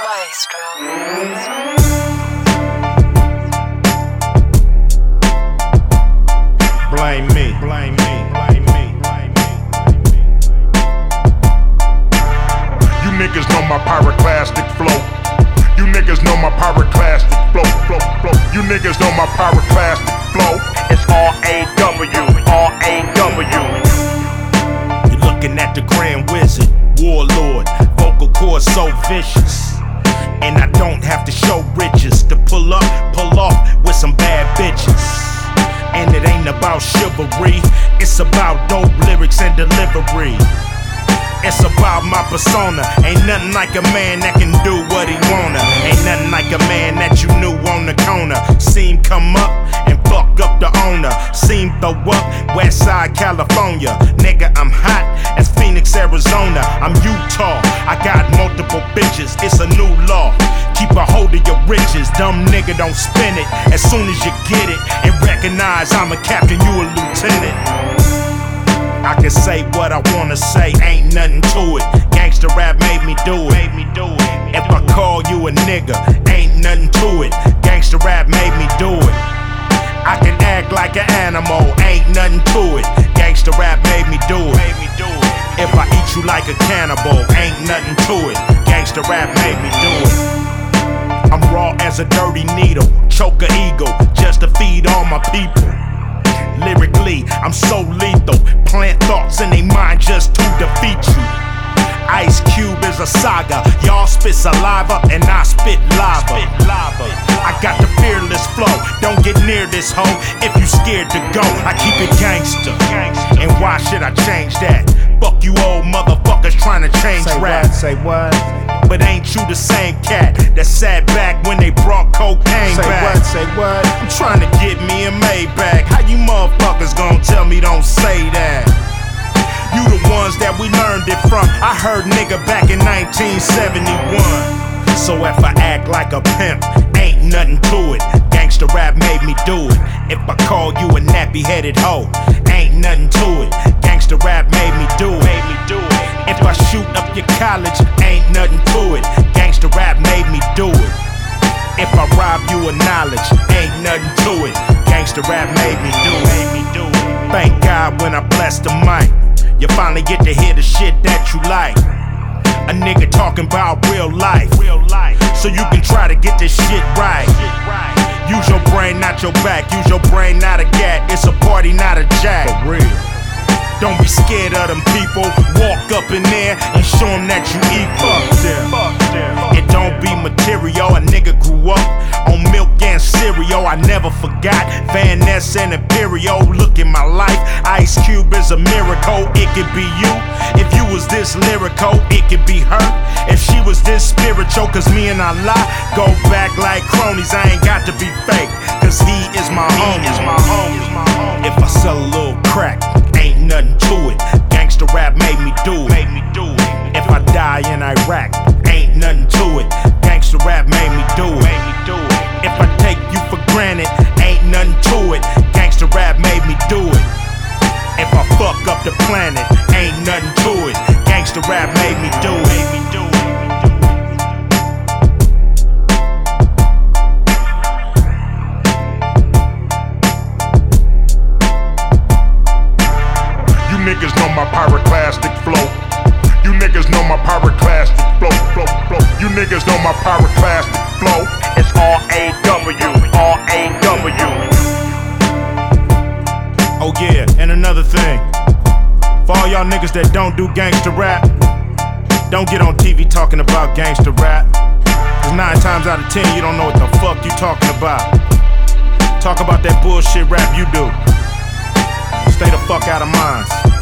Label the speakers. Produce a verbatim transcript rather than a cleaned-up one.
Speaker 1: Maestro.
Speaker 2: Blame me, blame me, blame me, blame me, blame me.
Speaker 3: You niggas know my pyroclastic flow. You niggas know my pyroclastic flow, flow, flow. You niggas know my pyroclastic flow. It's R A W, R A W.
Speaker 2: You're looking at the Grand Wizard, Warlord, vocal cords so vicious. And I don't have to show riches to pull up, pull off with some bad bitches. And it ain't about chivalry, it's about dope lyrics and delivery. It's about my persona. Ain't nothing like a man that can do what he wanna. Ain't nothing like a man that you knew on the corner. Seen come up and fuck up the owner. Seen throw up Westside California. Nigga, I'm hot as Phoenix, Arizona. I'm Utah, I got multiple bitches. It's a new law, keep a hold of your riches. Dumb nigga, don't spin it as soon as you get it. And recognize I'm a captain, you a lieutenant. I can say what I wanna say, ain't nothing to it. Gangsta rap made me do it. Made me do it. If I call you a nigga, ain't nothing to it. Gangsta rap made me do it. I can act like an animal, ain't nothing to it. Gangsta rap made me do it. Made me do it. If I eat you like a cannibal, ain't nothing to it. Gangsta rap made me do it. I'm raw as a dirty needle, choke a eagle, just to feed all my people. Lyrically, I'm so lethal. Plant thoughts in they mind just to defeat you. Ice Cube is a saga. Y'all spit saliva and I spit lava. I got the fearless flow. Don't get near this hoe if you scared to go. I keep it gangster. And why should I change that? Fuck you old motherfuckers trying to change rap.
Speaker 4: Say what?
Speaker 2: But ain't you the same cat that sat back when they brought cocaine
Speaker 4: say
Speaker 2: back?
Speaker 4: What? Say what?
Speaker 2: I'm trying to get me a Maybach. How you motherfuckers gonna tell me don't say that? You the ones that we learned it from. I heard nigga back in nineteen seventy-one. So if I act like a pimp, ain't nothing to it. Gangsta rap made me do it. If I call you a nappy-headed hoe, ain't nothing to it. Gangsta rap made me do it. Made me do it. If I shoot up your college, ain't nothing to it. Gangsta rap made me do it. If I rob you of knowledge, ain't nothing to it. Gangsta rap made me do it. Made me do it. Thank God when I bless the mic, you finally get to hear the shit that you like. A nigga talking about real life, real life. So you can try to get this shit right. Use your brain, not your back. Use your brain, not a gat. It's a party, not a jack.
Speaker 4: For real.
Speaker 2: Don't be scared of them people. Walk up in there and show them that you equal. Fuck them. It don't be material. A nigga grew up on milk and cereal. I never forgot Van Ness and Imperial. Look in my life, Ice Cube is a miracle. It could be you. If you was this lyrical, it could be her. If she was this spiritual, cause me and Allah go back like cronies. I ain't got to be fake, cause he is my homie. If I sell a little crack, ain't nothing to it. Gangsta rap made me do it. Made me do it. If I die in Iraq, ain't nothing to it. Gangsta rap made me do it. Made me do it. If I take you for granted, ain't nothing to it. Gangsta rap made me do it. If I fuck up the planet, ain't nothing to it. Gangsta rap made me do it. Made me do it.
Speaker 3: You niggas know my pyroclastic flow. You niggas know my pyroclastic flow, flow, flow. You niggas know my pyroclastic flow. It's R A W, R A W.
Speaker 2: Oh yeah, and another thing. For all y'all niggas that don't do gangsta rap, don't get on T V talking about gangsta rap. Cause nine times out of ten you don't know what the fuck you talking about. Talk about that bullshit rap you do. Stay the fuck out of mine.